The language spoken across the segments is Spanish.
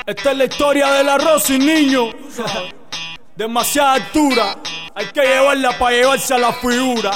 Esta es la historia del arroz y niño. Demasiada altura, hay que llevarla para llevarse a la figura.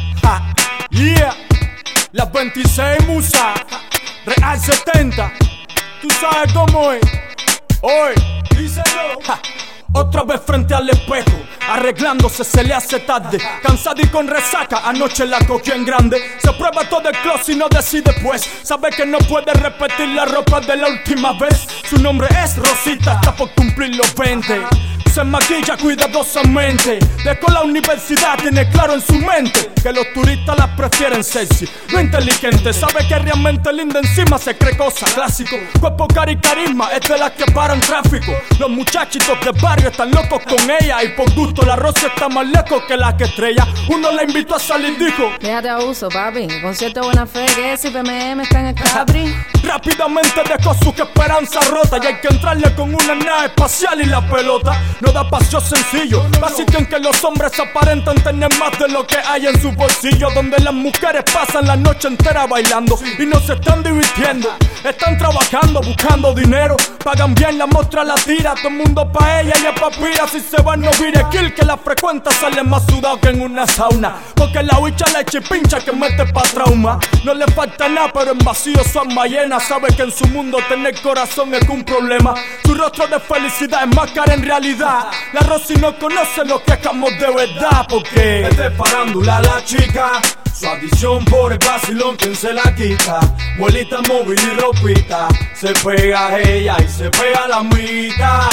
Yeah, las 26 musas, Real 70. Tú sabes cómo es. Hoy, díselo. Otra vez frente al espejo, arreglándose se le hace tarde. Cansado y con resaca, anoche la cogió en grande. Se prueba todo el closet y no decide pues. Sabe que no puede repetir la ropa de la última vez. Su nombre es Rosita, está por cumplir los 20. Se maquilla cuidadosamente. Dejó la universidad, tiene claro en su mente que los turistas las prefieren sexy, no inteligente. Sabe que realmente linda encima se cree cosa clásico. Cuerpo, cara y carisma, es de las que paran tráfico. Los muchachitos del barrio están locos con ella. Y por gusto la Rosa está más lejos que la que estrella. Uno la invitó a salir, dijo: déjate abuso, papi. Concierto de buena fe, que si PMM está en el Capri. Rápidamente dejó sus esperanzas rotas. Y hay que entrarle con una nave espacial y la pelota. No da paseo sencillo, básico en que los hombres aparentan tener más de lo que hay en su bolsillo. Donde las mujeres pasan la noche entera bailando y no se están divirtiendo. Están trabajando, buscando dinero. Pagan bien, la mostra la tira. Todo el mundo pa' ella y es papira. Si se va no vire kill, que la frecuenta sale más sudado que en una sauna. Porque la huicha la chipincha que mete pa' trauma. No le falta nada, pero en vacío su alma llena. Sabe que en su mundo tener corazón es un problema. Su rostro de felicidad es más cara en realidad. La Rosy no conoce lo que hagamos de verdad. Porque es de farándula la chica. Su adicción por el vacilón, quien se la quita. Vuelita móvil y ropita. Se pega ella y se pega la amiguita.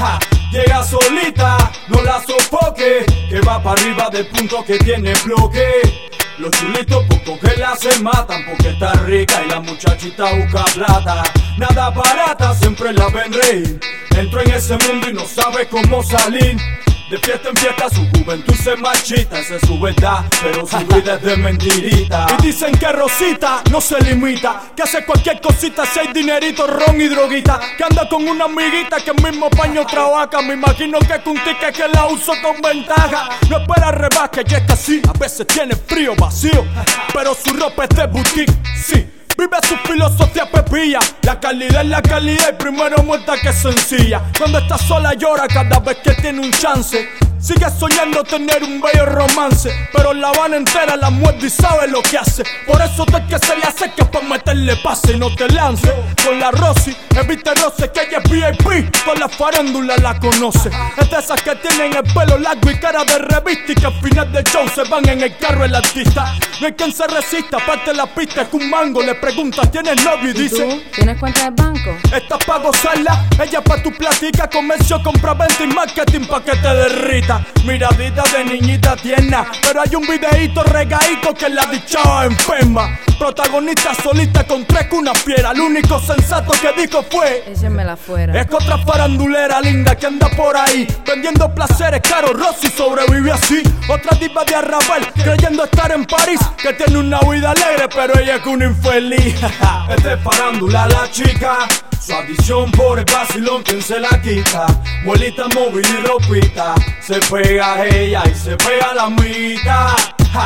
Llega solita, no la sofoque, que va para arriba del punto que tiene bloque. Los chulitos poco que la se matan porque está rica y la muchachita busca plata. Nada barata, siempre la ven reír. Entró en ese mundo y no sabe cómo salir. De fiesta en fiesta su juventud se marchita. Esa es su verdad, pero su vida es de mentirita. Y dicen que Rosita no se limita, que hace cualquier cosita si hay dinerito, ron y droguita. Que anda con una amiguita que el mismo paño trabaja. Me imagino que con un ticket que la uso con ventaja. No espera rebaje, ya está así. A veces tiene frío, vacío, pero su ropa es de boutique, sí. Vive su filosofía pepilla. La calidad es la calidad y primero muerta que sencilla. Cuando está sola llora cada vez que tiene un chance. Sigue soñando tener un bello romance, pero la Habana entera la muerde y sabe lo que hace. Por eso es que se le acerca para meterle pase y no te lance. Con la Rosy, evite roce que ella es VIP. Con la farándula la conoce. Es de esas que tienen el pelo largo y cara de revista. Y que al final del show se van en el carro el artista. No hay quien se resista, parte la pista es un mango. Le pregunta, ¿tienes novio? Y dice: ¿tú tienes cuenta de banco? Estás pa' gozarla, ella pa' tu platica. Comercio, compra-venta y marketing pa' que te derrita. Miradita de niñita tierna, pero hay un videíto regadito que la dichaba enferma. Protagonista solita con tres que una fiera. Lo único sensato que dijo fue: échenmela fuera. Es que otra farandulera linda que anda por ahí vendiendo placeres caros. Rosy sobrevive así. Otra diva de arrabal creyendo estar en París, que tiene una vida alegre pero ella es una infeliz. Es de farándula la chica. Su adicción por el vacilón, quien se la quita. Vuelita móvil y ropita. Se pega ella y se pega la amiguita.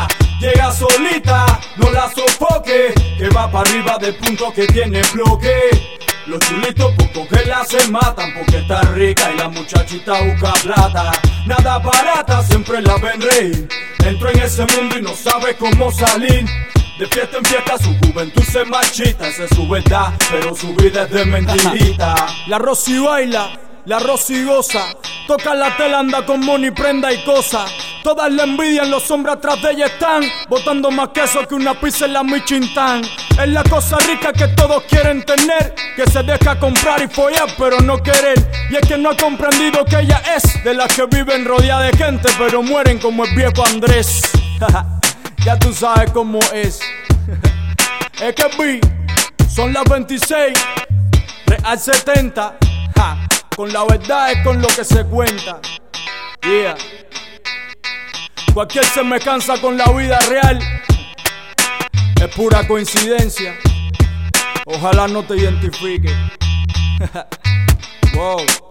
Llega solita, no la sofoque, que va para arriba del punto que tiene bloque. Los chulitos poco que la se matan porque está rica y la muchachita busca plata. Nada barata, siempre la ven reír. Entró en ese mundo y no sabe cómo salir. De fiesta en fiesta su juventud se marchita. Esa es su verdad, pero su vida es de mentirita. La Rosy baila, la Rosy goza. Toca la tela, anda con money, prenda y cosa. Todas la envidian, los hombres atrás de ella están botando más queso que una pizza en la Michintán. Es la cosa rica que todos quieren tener, que se deja comprar y follar pero no querer. Y es que no ha comprendido que ella es de las que viven rodeada de gente pero mueren como el viejo Andrés. Ya tú sabes cómo es. Es que vi, son las 26, Real 70. Con la verdad es con lo que se cuenta. Yeah. Cualquier semejanza con la vida real es pura coincidencia. Ojalá no te identifique. Wow.